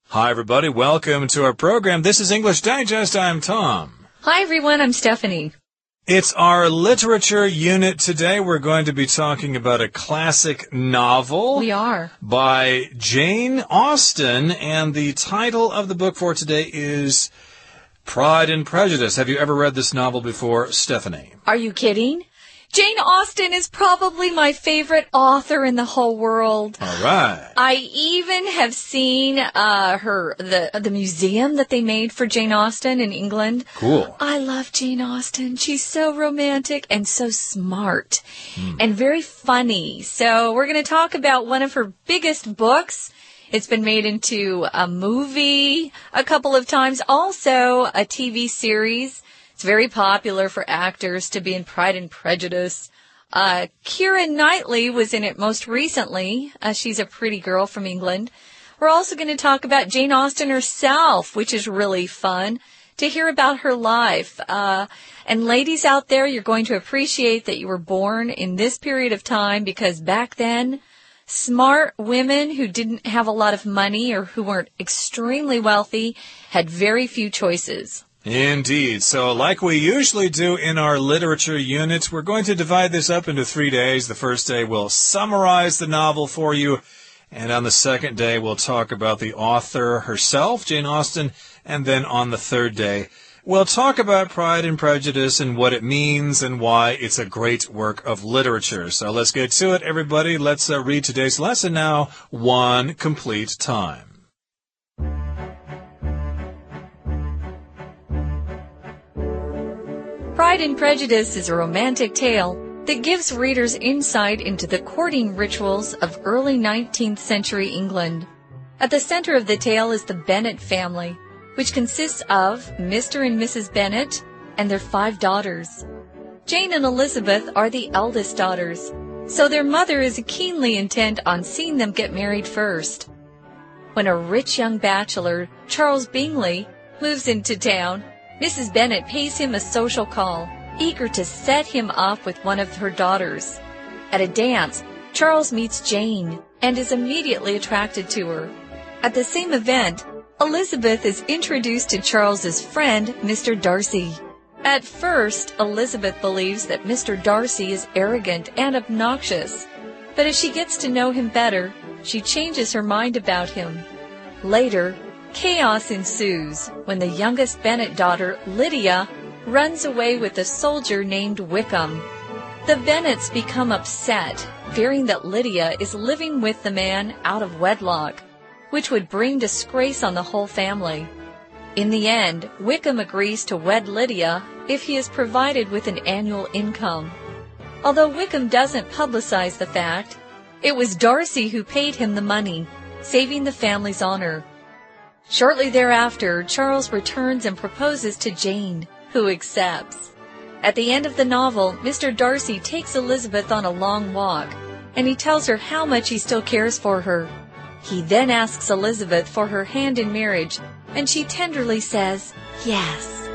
Hi, everybody. Welcome to our program. This is English Digest. I'm Tom. Hi, everyone. I'm Stephanie. It's our literature unit today. We're going to be talking about a classic novel. We are. By Jane Austen, and the title of the book for today is Pride and Prejudice. Have you ever read this novel before, Stephanie? Are you kidding? Jane Austen is probably my favorite author in the whole world. All right. I even have seen the museum that they made for Jane Austen in England. Cool. I love Jane Austen. She's so romantic and so smart and very funny. So we're going to talk about one of her biggest books. It's been made into a movie a couple of times, also a TV series. It's very popular for actors to be in Pride and Prejudice. Keira Knightley was in it most recently. She's a pretty girl from England. We're also going to talk about Jane Austen herself, which is really fun to hear about her life. And ladies out there, you're going to appreciate that you were born in this period of time because back then, smart women who didn't have a lot of money or who weren't extremely wealthy had very few choices. Indeed. So like we usually do in our literature units, we're going to divide this up into 3 days. The first day we'll summarize the novel for you. And on the second day, we'll talk about the author herself, Jane Austen. And then on the third day, we'll talk about Pride and Prejudice and what it means and why it's a great work of literature. So let's get to it, everybody. Let's read today's lesson now, one complete time. Pride and Prejudice is a romantic tale that gives readers insight into the courting rituals of early 19th century England. At the center of the tale is the Bennet family, which consists of Mr. and Mrs. Bennet and their 5 daughters. Jane and Elizabeth are the eldest daughters, so their mother is keenly intent on seeing them get married first. When a rich young bachelor, Charles Bingley, moves into town, Mrs. Bennet pays him a social call, eager to set him up with one of her daughters. At a dance, Charles meets Jane and is immediately attracted to her. At the same event, Elizabeth is introduced to Charles's friend, Mr. Darcy. At first, Elizabeth believes that Mr. Darcy is arrogant and obnoxious, but as she gets to know him better, she changes her mind about him. Later, chaos ensues when the youngest Bennet daughter, Lydia, runs away with a soldier named Wickham. The Bennets become upset, fearing that Lydia is living with the man out of wedlock, which would bring disgrace on the whole family. In the end, Wickham agrees to wed Lydia if he is provided with an annual income. Although Wickham doesn't publicize the fact, it was Darcy who paid him the money, saving the family's honor. Shortly thereafter, Charles returns and proposes to Jane, who accepts. At the end of the novel, Mr. Darcy takes Elizabeth on a long walk, and he tells her how much he still cares for her. He then asks Elizabeth for her hand in marriage, and she tenderly says, yes.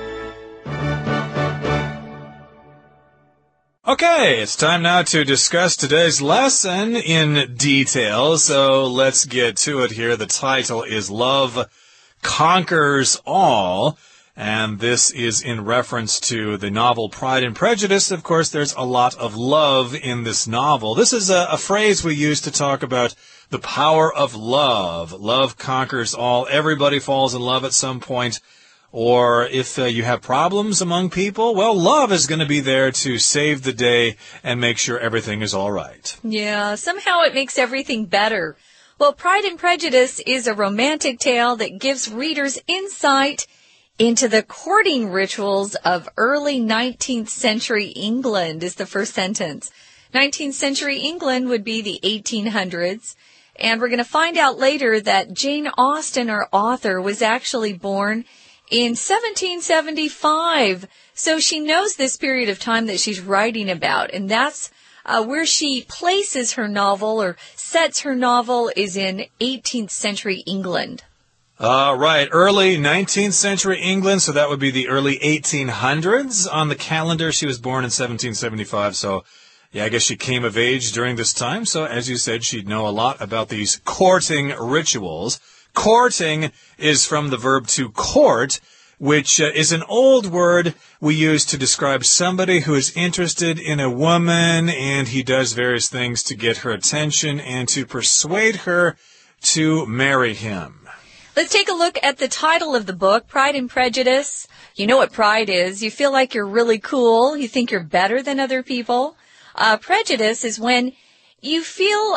Okay, it's time now to discuss today's lesson in detail, so let's get to it here. The title is Love Conquers All, and this is in reference to the novel Pride and Prejudice. Of course, there's a lot of love in this novel. This is a phrase we use to talk about the power of love. Love conquers all. Everybody falls in love at some point. Or if you have problems among people, well, love is going to be there to save the day and make sure everything is all right. Yeah, somehow it makes everything better. Well, Pride and Prejudice is a romantic tale that gives readers insight into the courting rituals of early 19th century England is the first sentence. 19th century England would be the 1800s. And we're going to find out later that Jane Austen, our author, was actually born in 1775. So she knows this period of time that she's writing about. And that's where she places her novel or sets her novel is in 18th century England. Right, early 19th century England, so that would be the early 1800s on the calendar. She was born in 1775, so yeah, I guess she came of age during this time. So as you said, she'd know a lot about these courting rituals. Courting is from the verb to court, which is an old word we use to describe somebody who is interested in a woman, and he does various things to get her attention and to persuade her to marry him. Let's take a look at the title of the book, Pride and Prejudice. You know what pride is. You feel like you're really cool. You think you're better than other people. Prejudice is when you feel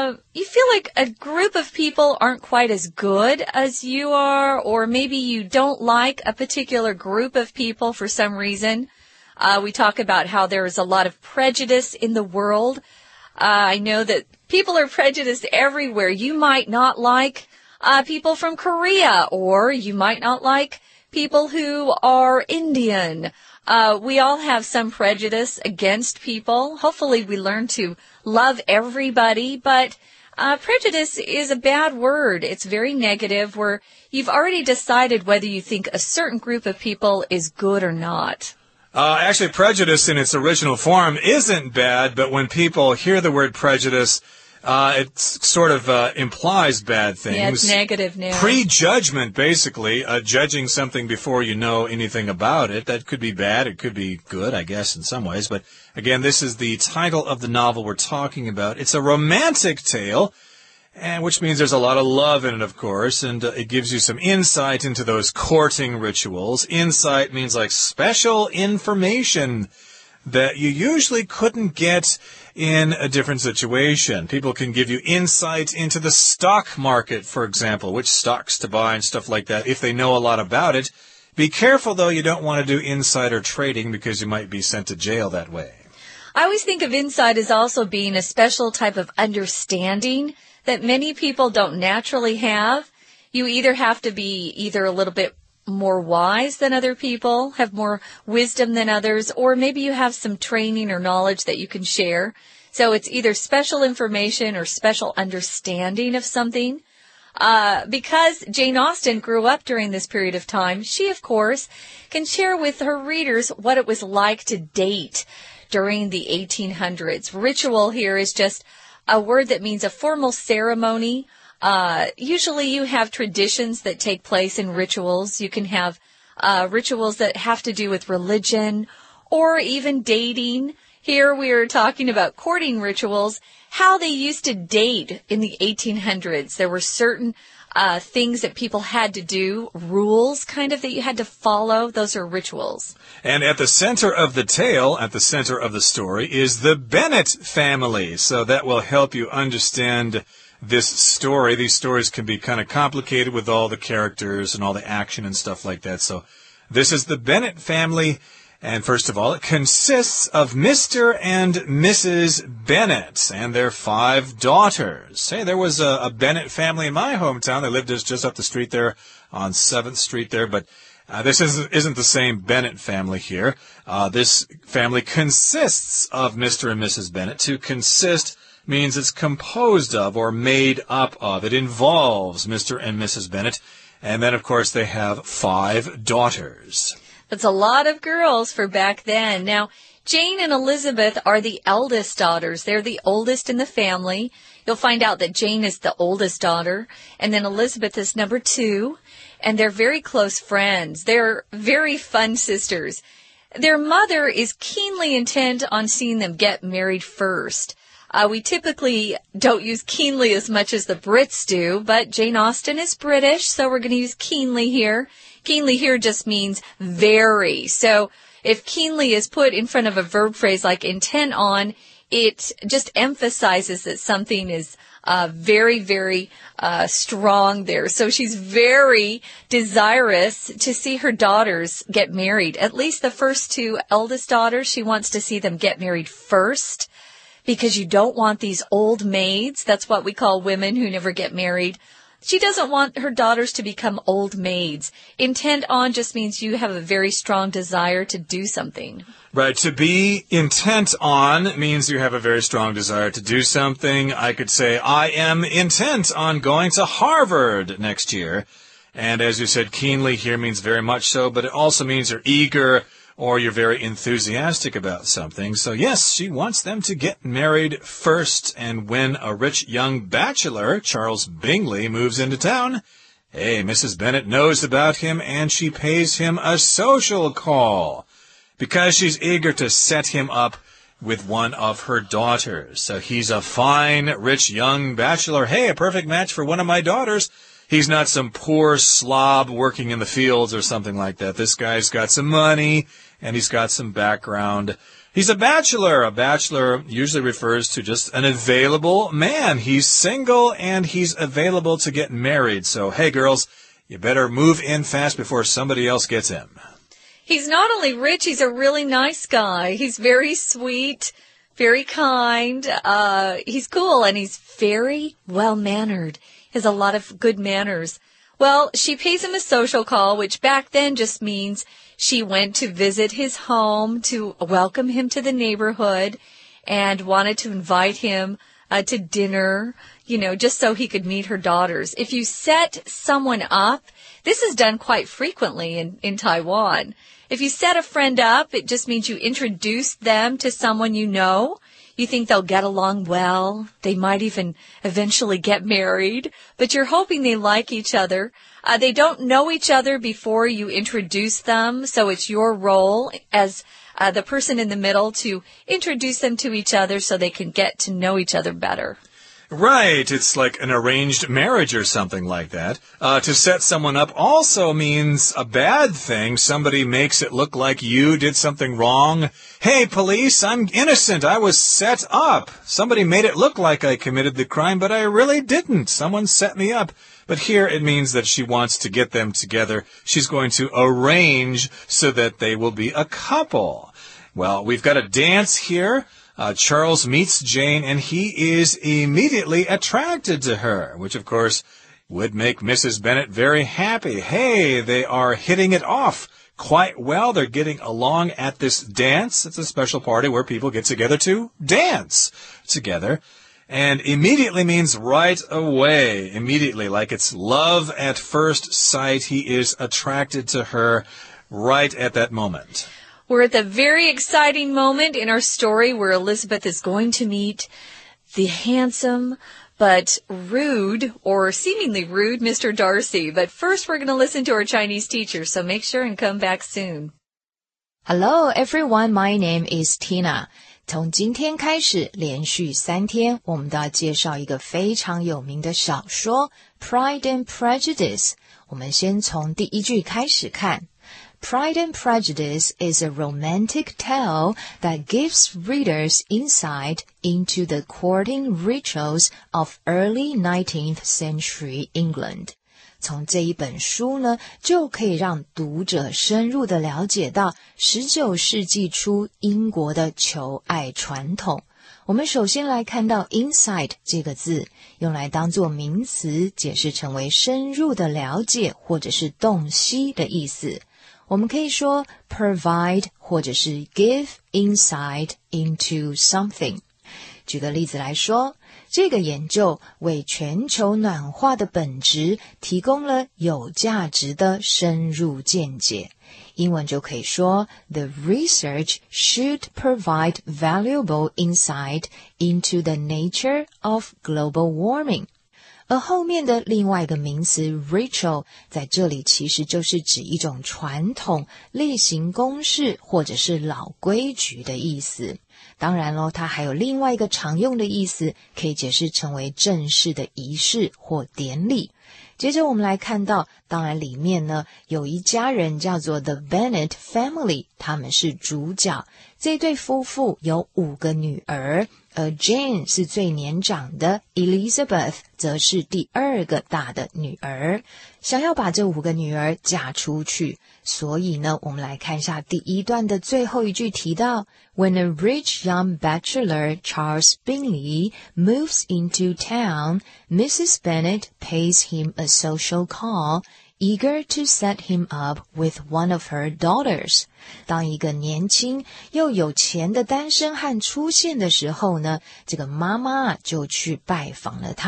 like a group of people aren't quite as good as you are, or maybe you don't like a particular group of people for some reason. We talk about how there is a lot of prejudice in the world. I know that people are prejudiced everywhere. You might not like people from Korea, or you might not like people who are Indian. We all have some prejudice against people. Hopefully we learn to love everybody, but prejudice is a bad word. It's very negative, where you've already decided whether you think a certain group of people is good or not. Actually, prejudice in its original form isn't bad, but when people hear the word prejudice, it sort of implies bad things. Yeah, it's negative now. Prejudgment, basically, judging something before you know anything about it. That could be bad. It could be good, I guess, in some ways. But again, this is the title of the novel we're talking about. It's a romantic tale, and which means there's a lot of love in it, of course, and it gives you some insight into those courting rituals. Insight means like special information that you usually couldn't get in a different situation. People can give you insight into the stock market, for example, which stocks to buy and stuff like that, if they know a lot about it. Be careful, though, you don't want to do insider trading because you might be sent to jail that way. I always think of insight as also being a special type of understanding that many people don't naturally have. You either have to be either a little bit more wise than other people, have more wisdom than others, or maybe you have some training or knowledge that you can share. So it's either special information or special understanding of something. Because Jane Austen grew up during this period of time, she, of course, can share with her readers what it was like to date during the 1800s. Ritual here is just a word that means a formal ceremony. Usually you have traditions that take place in rituals. You can have rituals that have to do with religion or even dating. Here we are talking about courting rituals, how they used to date in the 1800s. There were certain things that people had to do, rules kind of that you had to follow. Those are rituals. And at the center of the tale, at the center of the story, is the Bennet family. So that will help you understand this story. These stories can be kind of complicated with all the characters and all the action and stuff like that. So this is the Bennet family. And first of all, it consists of Mr. and Mrs. Bennet and their 5 daughters. Hey, there was a Bennet family in my hometown. They lived just up the street there on 7th Street there. But this isn't the same Bennet family here. This family consists of Mr. and Mrs. Bennet. To consist means it's composed of or made up of. It involves Mr. and Mrs. Bennet. And then, of course, they have 5 daughters. That's a lot of girls for back then. Now, Jane and Elizabeth are the eldest daughters. They're the oldest in the family. You'll find out that Jane is the oldest daughter, and then Elizabeth is number 2, and they're very close friends. They're very fun sisters. Their mother is keenly intent on seeing them get married first. We typically don't use keenly as much as the Brits do, but Jane Austen is British, so we're going to use keenly here. Keenly here just means very. So if keenly is put in front of a verb phrase like intent on, it just emphasizes that something is very, very strong there. So she's very desirous to see her daughters get married. At least the first 2 eldest daughters, she wants to see them get married first, because you don't want these old maids. That's what we call women who never get married. She doesn't want her daughters to become old maids. Intent on just means you have a very strong desire to do something. Right. To be intent on means you have a very strong desire to do something. I could say, I am intent on going to Harvard next year. And as you said, keenly here means very much so, but it also means you're eager or you're very enthusiastic about something. So yes, she wants them to get married first. And when a rich young bachelor, Charles Bingley, moves into town, hey, Mrs. Bennet knows about him and she pays him a social call because she's eager to set him up with one of her daughters. So he's a fine, rich young bachelor. Hey, a perfect match for one of my daughters. He's not some poor slob working in the fields or something like that. This guy's got some money and he's got some background. He's a bachelor. A bachelor usually refers to just an available man. He's single and he's available to get married. So, hey, girls, you better move in fast before somebody else gets him. He's not only rich, he's a really nice guy. He's very sweet, very kind. He's cool and he's very well-mannered. He has a lot of good manners. Well, she pays him a social call, which back then just means she went to visit his home to welcome him to the neighborhood and wanted to invite him to dinner, just so he could meet her daughters. If you set someone up, this is done quite frequently in Taiwan. If you set a friend up, it just means you introduce them to someone you know. You think they'll get along well. They might even eventually get married, but you're hoping they like each other. They don't know each other before you introduce them, so it's your role as the person in the middle to introduce them to each other so they can get to know each other better. Right. It's like an arranged marriage or something like that. To set someone up also means a bad thing. Somebody makes it look like you did something wrong. Hey, police, I'm innocent. I was set up. Somebody made it look like I committed the crime, but I really didn't. Someone set me up. But here it means that she wants to get them together. She's going to arrange so that they will be a couple. Well, we've got a dance here. Charles meets Jane, and he is immediately attracted to her, which, of course, would make Mrs. Bennet very happy. Hey, they are hitting it off quite well. They're getting along at this dance. It's a special party where people get together to dance together. And immediately means right away. Immediately, like it's love at first sight. He is attracted to her right at that moment. We're at the very exciting moment in our story where Elizabeth is going to meet the handsome but rude, or seemingly rude, Mr. Darcy. But first we're going to listen to our Chinese teacher, so make sure and come back soon. Hello everyone, my name is Tina. 从今天开始，连续3天，我们都要介绍一个非常有名的小说 Pride and Prejudice。我们先从第一句开始看。Pride and Prejudice is a romantic tale that gives readers insight into the courting rituals of early 19th century England. 从这一本书呢，就可以让读者深入地了解到19世纪初英国的求爱传统。我们首先来看到 insight 这个字，用来当作名词，解释成为深入的了解或者是洞悉的意思。我们可以说 provide 或者是 give insight into something。举个例子来说，这个研究为全球暖化的本质提供了有价值的深入见解。英文就可以说 The research should provide valuable insight into the nature of global warming。而后面的另外一个名词 ritual 在这里其实就是指一种传统、例行公事或者是老规矩的意思。当然咯，它还有另外一个常用的意思，可以解释成为正式的仪式或典礼。接着我们来看到，当然里面呢有一家人叫做 The Bennet Family， 他们是主角。这对夫妇有5个女儿，而 Jane 是最年长的， Elizabeth 则是第2个大的女儿，想要把这5个女儿嫁出去。所以呢，我们来看一下第一段的最后一句提到 When a rich young bachelor, Charles Bingley, moves into town, Mrs. Bennet pays him a social call, eager to set him up with one of her daughters. 当一个年轻又有钱的单身汉出现的时候呢，这个妈妈就去拜访了他。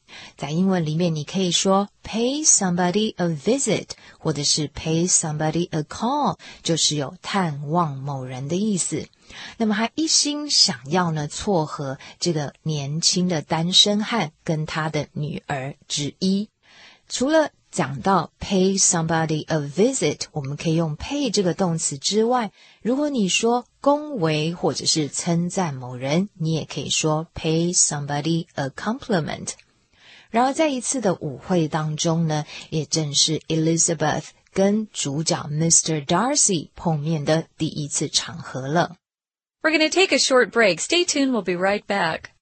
在英文里面你可以说 pay somebody a visit 或者是 pay somebody a call 就是有探望某人的意思。那么他一心想要呢撮合这个年轻的单身汉跟他的女儿之一。除了讲到 pay somebody a visit 我们可以用 pay 这个动词之外，如果你说恭维或者是称赞某人，你也可以说 pay somebody a compliment。然而在一次的舞会当中呢，也正是 Elizabeth 跟主角 Mr. Darcy 碰面的第一次场合了。 We're going to take a short break. Stay tuned. We'll be right back.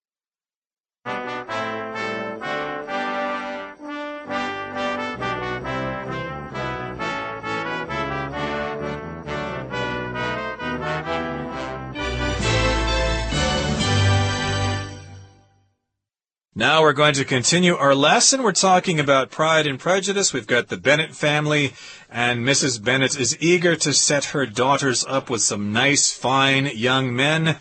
Now we're going to continue our lesson. We're talking about Pride and Prejudice. We've got the Bennet family, and Mrs. Bennet is eager to set her daughters up with some nice, fine young men.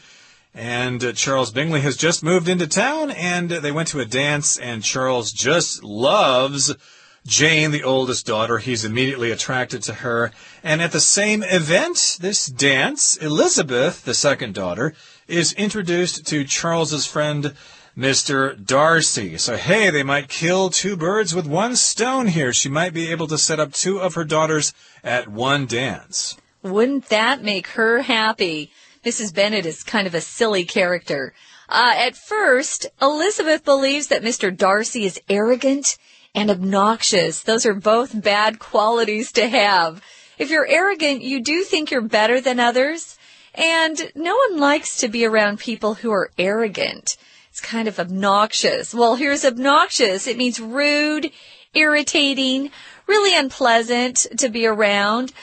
And Charles Bingley has just moved into town, and they went to a dance, and Charles just loves Jane, the oldest daughter. He's immediately attracted to her. And at the same event, this dance, Elizabeth, the second daughter, is introduced to Charles's friend Mr. Darcy. So, hey, they might kill two birds with one stone here. She might be able to set up two of her daughters at one dance. Wouldn't that make her happy? Mrs. Bennet is kind of a silly character. At first, Elizabeth believes that Mr. Darcy is arrogant and obnoxious. Those are both bad qualities to have. If you're arrogant, you do think you're better than others, and no one likes to be around people who are arrogant. It's kind of obnoxious. Well, here's obnoxious. It means rude, irritating, really unpleasant to be around.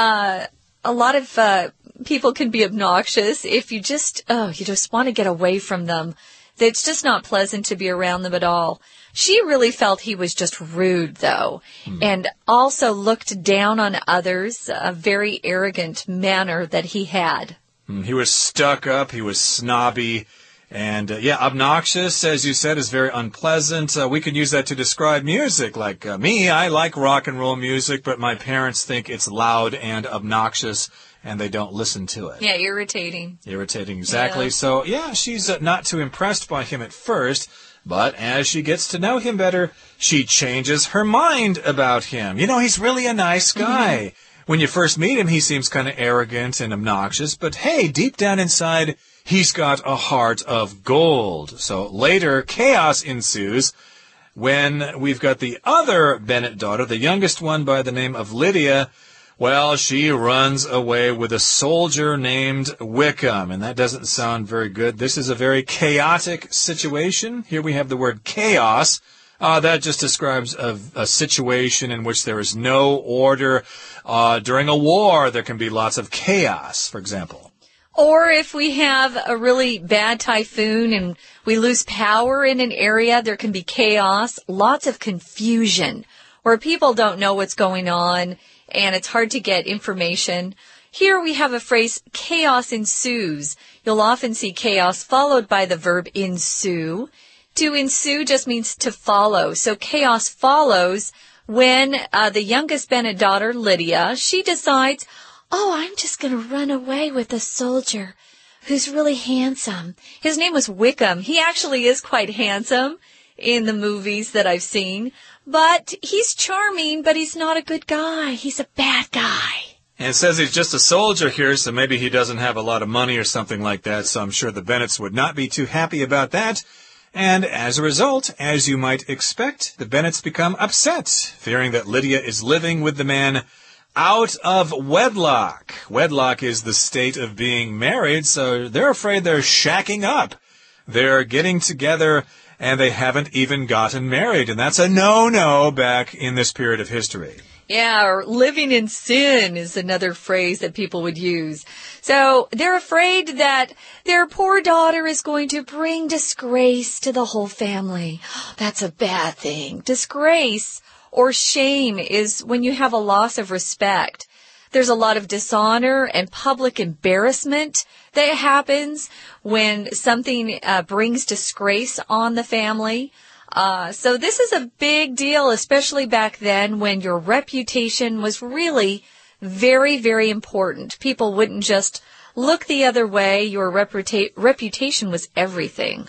A lot of people can be obnoxious if you just want to get away from them. It's just not pleasant to be around them at all. She really felt he was just rude, though, and also looked down on others, a very arrogant manner that he had. He was stuck up. He was snobby. And, obnoxious, as you said, is very unpleasant. We can use that to describe music. Like me, I like rock and roll music, but my parents think it's loud and obnoxious, and they don't listen to it. Yeah, irritating. Irritating, exactly. Yeah. So, she's not too impressed by him at first, but as she gets to know him better, she changes her mind about him. You know, he's really a nice guy. When you first meet him, he seems kind of arrogant and obnoxious, but hey, deep down inside, he's got a heart of gold. So later, chaos ensues when we've got the other Bennet daughter, the youngest one by the name of Lydia. Well, she runs away with a soldier named Wickham, and that doesn't sound very good. This is a very chaotic situation. Here we have the word chaos. That just describes a situation in which there is no order. During a war, there can be lots of chaos, for example. Or if we have a really bad typhoon and we lose power in an area, there can be chaos, lots of confusion, where people don't know what's going on and it's hard to get information. Here we have a phrase, chaos ensues. You'll often see chaos followed by the verb ensue. To ensue just means to follow. So chaos follows when the youngest Bennet daughter, Lydia, she decides, I'm just going to run away with a soldier who's really handsome. His name was Wickham. He actually is quite handsome in the movies that I've seen. But he's charming, but he's not a good guy. He's a bad guy. And it says he's just a soldier here, so maybe he doesn't have a lot of money or something like that. So I'm sure the Bennets would not be too happy about that. And as a result, as you might expect, the Bennets become upset, fearing that Lydia is living with the man out of wedlock. Wedlock is the state of being married, so they're afraid they're shacking up. They're getting together, and they haven't even gotten married, and that's a no-no back in this period of history. Yeah, or living in sin is another phrase that people would use. So they're afraid that their poor daughter is going to bring disgrace to the whole family. That's a bad thing. Disgrace or shame is when you have a loss of respect. There's a lot of dishonor and public embarrassment that happens when something brings disgrace on the family. So this is a big deal, especially back then when your reputation was really very, very important. People wouldn't just look the other way. Your reputation was everything.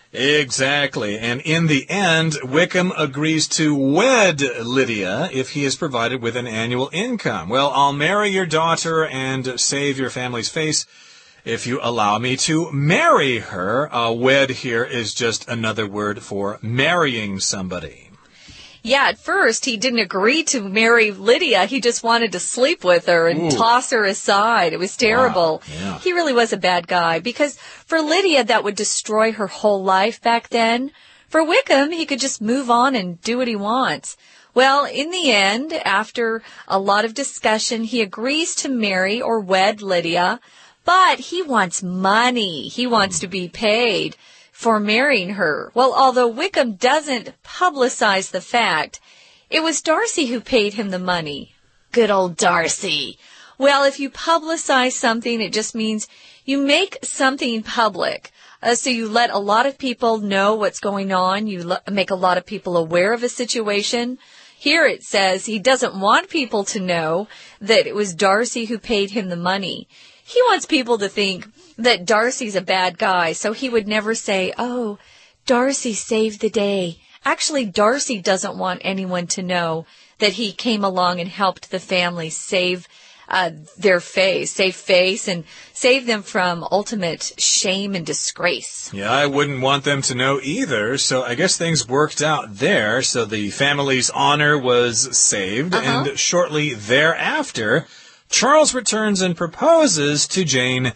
Exactly. And in the end, Wickham agrees to wed Lydia if he is provided with an annual income. Well, I'll marry your daughter and save your family's face if you allow me to marry her. Wed here is just another word for marrying somebody. Yeah, at first he didn't agree to marry Lydia. He just wanted to sleep with her and toss her aside. It was terrible. Wow. Yeah. He really was a bad guy because for Lydia that would destroy her whole life back then. For Wickham, he could just move on and do what he wants. Well, in the end, after a lot of discussion, he agrees to marry or wed Lydia, but he wants money. He wants to be paid for marrying her. Well, although Wickham doesn't publicize the fact, it was Darcy who paid him the money. Good old Darcy. Well, if you publicize something, it just means you make something public. So you let a lot of people know what's going on. You make a lot of people aware of a situation. Here it says he doesn't want people to know that it was Darcy who paid him the money. He wants people to think that Darcy's a bad guy, so he would never say, oh, Darcy saved the day. Actually, Darcy doesn't want anyone to know that he came along and helped the family save their face, and save them from ultimate shame and disgrace. Yeah, I wouldn't want them to know either, so I guess things worked out there. So the family's honor was saved, and shortly thereafter, Charles returns and proposes to Jane,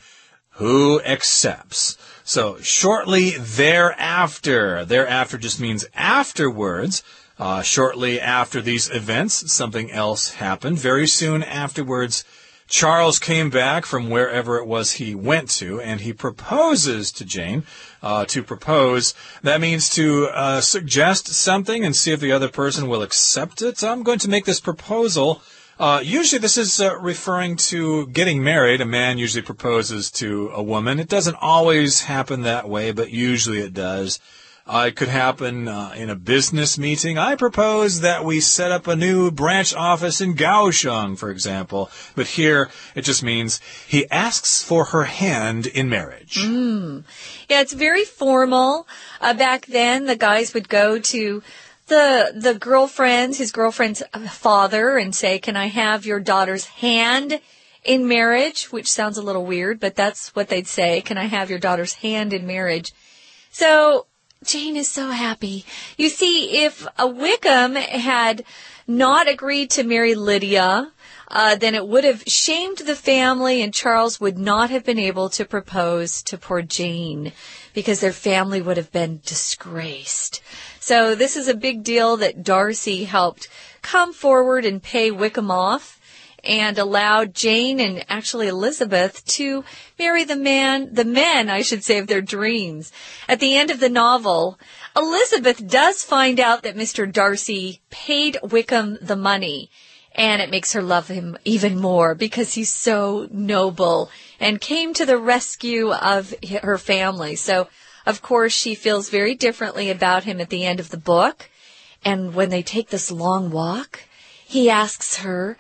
who accepts. So shortly thereafter just means afterwards. Shortly after these events, something else happened. Very soon afterwards, Charles came back from wherever it was he went to, and he proposes to Jane. To propose, that means to suggest something and see if the other person will accept it. I'm going to make this proposal. Usually this is referring to getting married. A man usually proposes to a woman. It doesn't always happen that way, but usually it does. It could happen in a business meeting. I propose that we set up a new branch office in Kaohsiung, for example. But here it just means he asks for her hand in marriage. Yeah, it's very formal. Back then, the guys would go to his girlfriend's father, and say, can I have your daughter's hand in marriage? Which sounds a little weird, but that's what they'd say. Can I have your daughter's hand in marriage? So Jane is so happy. You see, if Wickham had not agreed to marry Lydia, then it would have shamed the family, and Charles would not have been able to propose to poor Jane because their family would have been disgraced. So this is a big deal that Darcy helped come forward and pay Wickham off and allowed Jane and actually Elizabeth to marry the men, I should say, of their dreams. At the end of the novel, Elizabeth does find out that Mr. Darcy paid Wickham the money, and it makes her love him even more because he's so noble and came to the rescue of her family. So, of course, she feels very differently about him at the end of the book. And when they take this long walk, he asks her,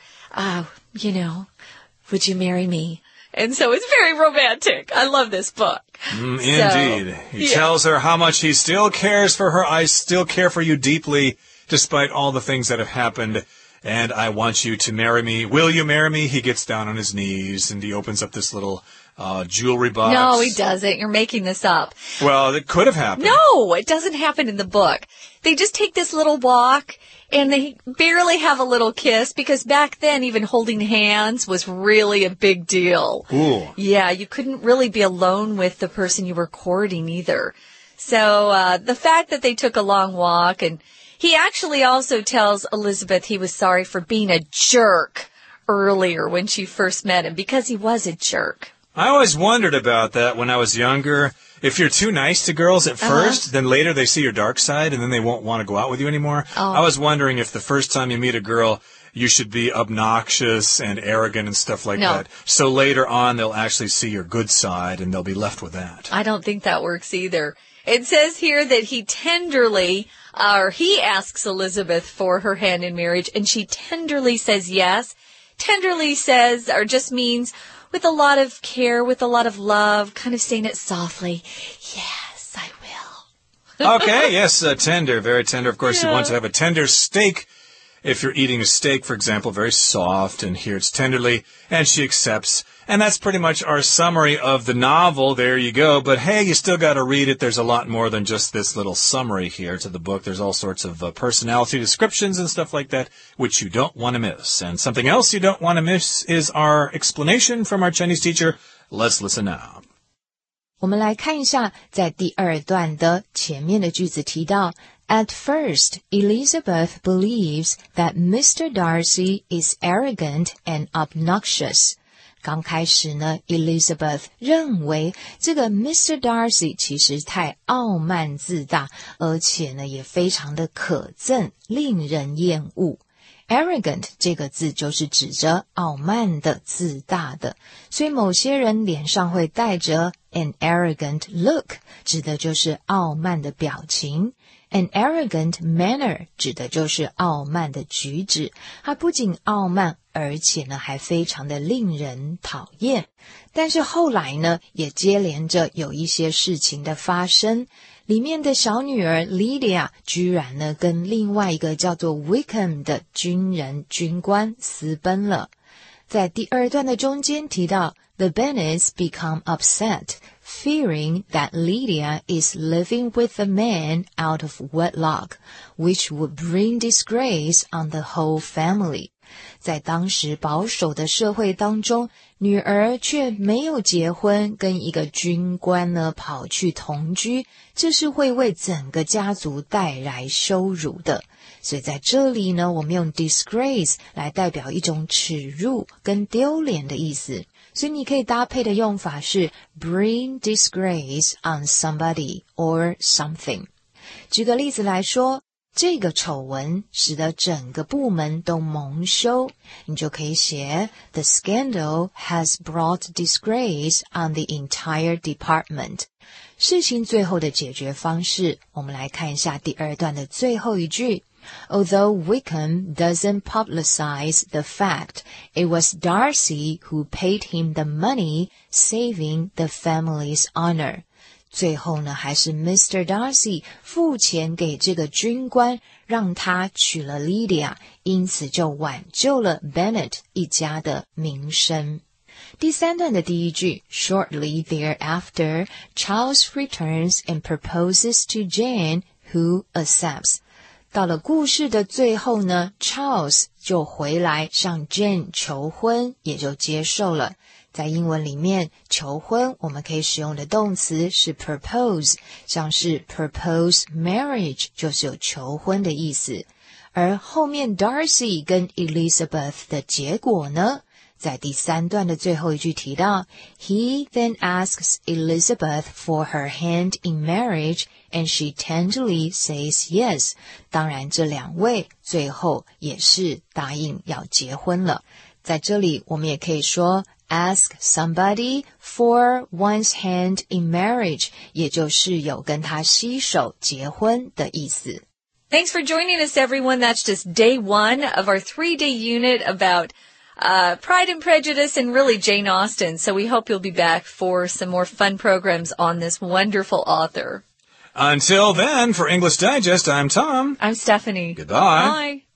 would you marry me? And so it's very romantic. I love this book. Indeed. He tells her how much he still cares for her. I still care for you deeply, despite all the things that have happened. And I want you to marry me. Will you marry me? He gets down on his knees and he opens up this little jewelry box. No, he doesn't. You're making this up. Well, it could have happened. No, it doesn't happen in the book. They just take this little walk and they barely have a little kiss because back then even holding hands was really a big deal. Ooh. Yeah, you couldn't really be alone with the person you were courting either. So the fact that they took a long walk, and he actually also tells Elizabeth he was sorry for being a jerk earlier when she first met him because he was a jerk. I always wondered about that when I was younger. If you're too nice to girls at first, then later they see your dark side and then they won't want to go out with you anymore. Oh. I was wondering if the first time you meet a girl, you should be obnoxious and arrogant and stuff like that. So later on, they'll actually see your good side and they'll be left with that. I don't think that works either. It says here that he asks Elizabeth for her hand in marriage, and she tenderly says yes. Tenderly says, or just means with a lot of care, with a lot of love, kind of saying it softly. Yes, I will. Okay, yes, tender, very tender. Of course, you want to have a tender steak. If you're eating a steak, for example, very soft, and here it's tenderly, and she accepts. And that's pretty much our summary of the novel. There you go. But hey, you still got to read it. There's a lot more than just this little summary here to the book. There's all sorts of personality descriptions and stuff like that, which you don't want to miss. And something else you don't want to miss is our explanation from our Chinese teacher. Let's listen now. 我们来看一下，在第二段的前面的句子提到 At first, Elizabeth believes that Mr. Darcy is arrogant and obnoxious. 刚开始呢 Elizabeth 认为这个 Mr. Darcy 其实太傲慢自大，而且呢也非常的可憎，令人厌恶。Arrogant 这个字就是指着傲慢的、自大的，所以某些人脸上会带着 an arrogant look， 指的就是傲慢的表情。An arrogant manner 指的就是傲慢的举止，它不仅傲慢，而且呢还非常的令人讨厌。但是后来呢，也接连着有一些事情的发生，里面的小女儿 Lydia 居然呢跟另外一个叫做 Wickham 的军官私奔了。在第二段的中间提到 The Bennets become upset, fearing that Lydia is living with a man out of wedlock, which would bring disgrace on the whole family. 在当时保守的社会当中，女儿却没有结婚，跟一个军官呢跑去同居，这是会为整个家族带来羞辱的。所以在这里呢，我们用 disgrace 来代表一种耻辱跟丢脸的意思。所以你可以搭配的用法是 bring disgrace on somebody or something。举个例子来说，这个丑闻使得整个部门都蒙羞，你就可以写 The scandal has brought disgrace on the entire department。事情最后的解决方式，我们来看一下第二段的最后一句。Although Wickham doesn't publicize the fact, it was Darcy who paid him the money, saving the family's honor. 最后呢，还是 Mr. Darcy 付钱给这个军官，让他娶了 Lydia， 因此就挽救了 Bennet 一家的名声。第三段的第一句 Shortly thereafter, Charles returns and proposes to Jane, who accepts. 到了故事的最后呢 Charles 就回来向 Jane 求婚，也就接受了。在英文里面，求婚我们可以使用的动词是 propose， 像是 propose marriage 就是有求婚的意思。而后面 Darcy 跟 Elizabeth 的结果呢，在第三段的最后一句提到 He then asks Elizabeth for her hand in marriage and she tenderly says yes. 当然这两位最后也是答应要结婚了。在这里我们也可以说ask somebody for one's hand in marriage, 也就是有跟他携手结婚的意思。 Thanks for joining us, everyone. That's just day one of our 3-day unit about Pride and Prejudice and really Jane Austen. So we hope you'll be back for some more fun programs on this wonderful author. Until then, for English Digest, I'm Tom. I'm Stephanie. Goodbye. Bye.